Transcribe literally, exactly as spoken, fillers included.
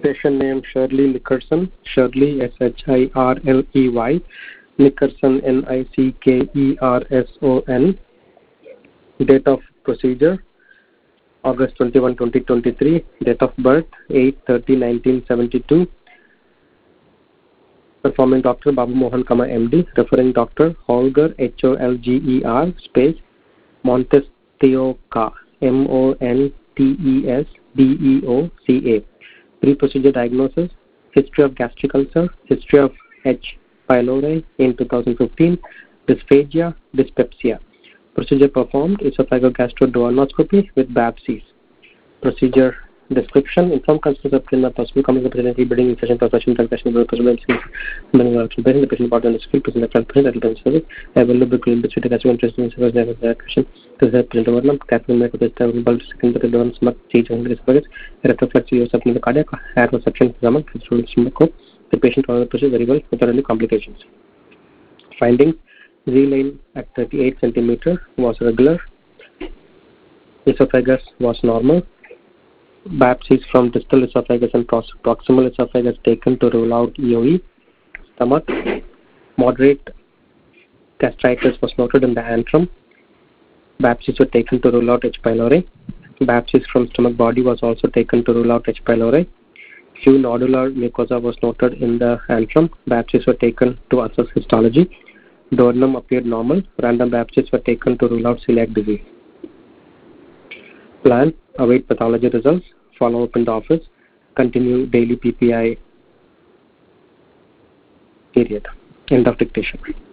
Patient name Shirley Nickerson. Shirley, S H I R L E Y. Nickerson, N I C K E R S O N. Date of procedure August twenty-first, twenty twenty-three. Date of birth eight thirty nineteen seventy-two. Performing doctor Babu Mohan, M D. Referring doctor Holger, H O L G E R space Montestoca, M O N T E S D E O C A. Pre-procedure diagnosis: history of gastric ulcer, history of H. pylori in two thousand fifteen, dysphagia, dyspepsia. Procedure performed: esophagogastroduodenoscopy with biopsies. Procedure description: informed consent of clinical possible coming representing rebuilding infection profession transaction with possible the patient brought on the skill present front present that service available to be treated as interest in service never question to the present overlap capital make the stable second the development smart change on the service retroflex use of the cardiac air reception zaman the patient on the procedure very well without any complications. Findings: Z-line at thirty-eight centimeter was regular, esophagus was normal. Biopsies from distal esophagus and proximal esophagus taken to rule out E O E. Stomach: moderate gastritis was noted in the antrum. Biopsies were taken to rule out H. pylori. Biopsies from stomach body was also taken to rule out H. pylori. Few nodular mucosa was noted in the antrum. Biopsies were taken to assess histology. Duodenum appeared normal. Random biopsies were taken to rule out celiac disease. Plan: await pathology results, follow up in the office, continue daily P P I period. End of dictation.